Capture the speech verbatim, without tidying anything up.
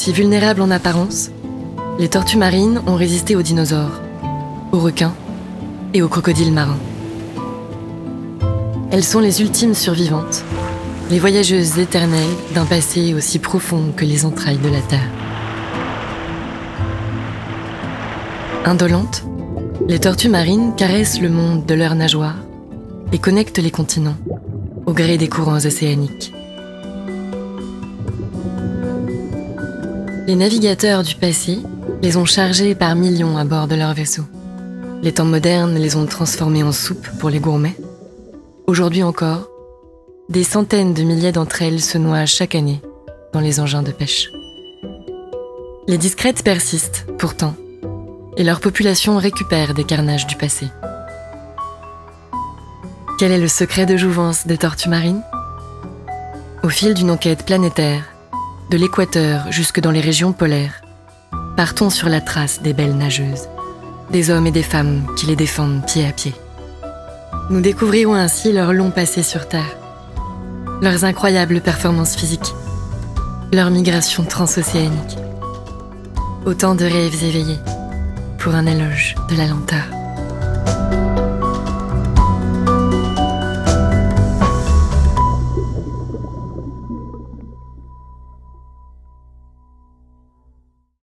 Si vulnérables en apparence, les tortues marines ont résisté aux dinosaures, aux requins et aux crocodiles marins. Elles sont les ultimes survivantes, les voyageuses éternelles d'un passé aussi profond que les entrailles de la Terre. Indolentes, les tortues marines caressent le monde de leurs nageoires et connectent les continents au gré des courants océaniques. Les navigateurs du passé les ont chargées par millions à bord de leurs vaisseaux. Les temps modernes les ont transformées en soupe pour les gourmets. Aujourd'hui encore, des centaines de milliers d'entre elles se noient chaque année dans les engins de pêche. Les discrètes persistent, pourtant, et leur population récupère des carnages du passé. Quel est le secret de jouvence des tortues marines ? Au fil d'une enquête planétaire, de l'équateur jusque dans les régions polaires, partons sur la trace des belles nageuses, des hommes et des femmes qui les défendent pied à pied. Nous découvrirons ainsi leur long passé sur Terre, leurs incroyables performances physiques, leur migration transocéanique. Autant de rêves éveillés pour un éloge de la lenteur.